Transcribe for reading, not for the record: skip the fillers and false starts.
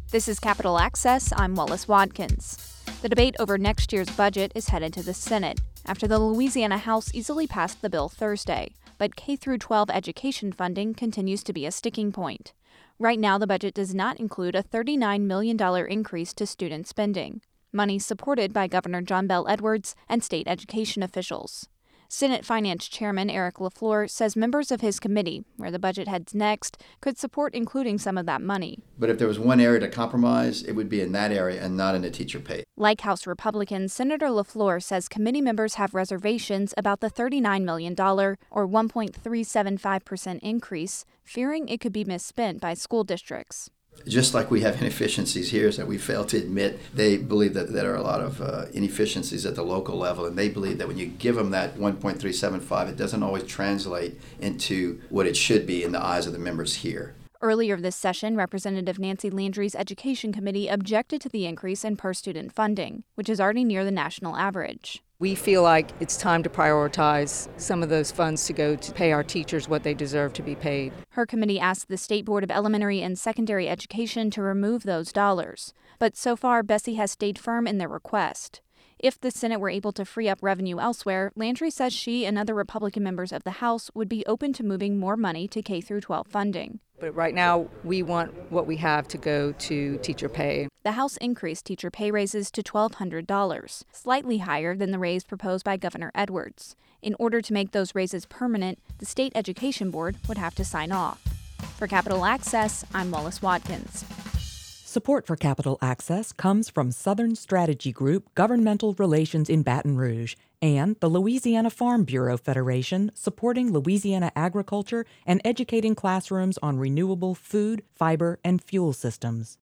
This is Capital Access. I'm Wallace Watkins. The debate over next year's budget is headed to the Senate after the Louisiana House easily passed the bill Thursday. But K-12 education funding continues to be a sticking point. Right now, the budget does not include a $39 million increase to student spending, money supported by Governor John Bel Edwards and state education officials. Senate Finance Chairman Eric LaFleur says members of his committee, where the budget heads next, could support including some of that money. But if there was one area to compromise, it would be in that area and not in the teacher pay. Like House Republicans, Senator LaFleur says committee members have reservations about the $39 million, or 1.375% increase, fearing it could be misspent by school districts. Just like we have inefficiencies here that we fail to admit, they believe that there are a lot of inefficiencies at the local level, and they believe that when you give them that 1.375, it doesn't always translate into what it should be in the eyes of the members here. Earlier this session, Representative Nancy Landry's Education Committee objected to the increase in per-student funding, which is already near the national average. We feel like it's time to prioritize some of those funds to go to pay our teachers what they deserve to be paid. Her committee asked the State Board of Elementary and Secondary Education to remove those dollars. But so far, Bessie has stayed firm in their request. If the Senate were able to free up revenue elsewhere, Landry says she and other Republican members of the House would be open to moving more money to K-12 funding. But right now, we want what we have to go to teacher pay. The House increased teacher pay raises to $1,200, slightly higher than the raise proposed by Governor Edwards. In order to make those raises permanent, the State Education Board would have to sign off. For Capital Access, I'm Wallace Watkins. Support for Capital Access comes from Southern Strategy Group Governmental Relations in Baton Rouge and the Louisiana Farm Bureau Federation, supporting Louisiana agriculture and educating classrooms on renewable food, fiber, and fuel systems.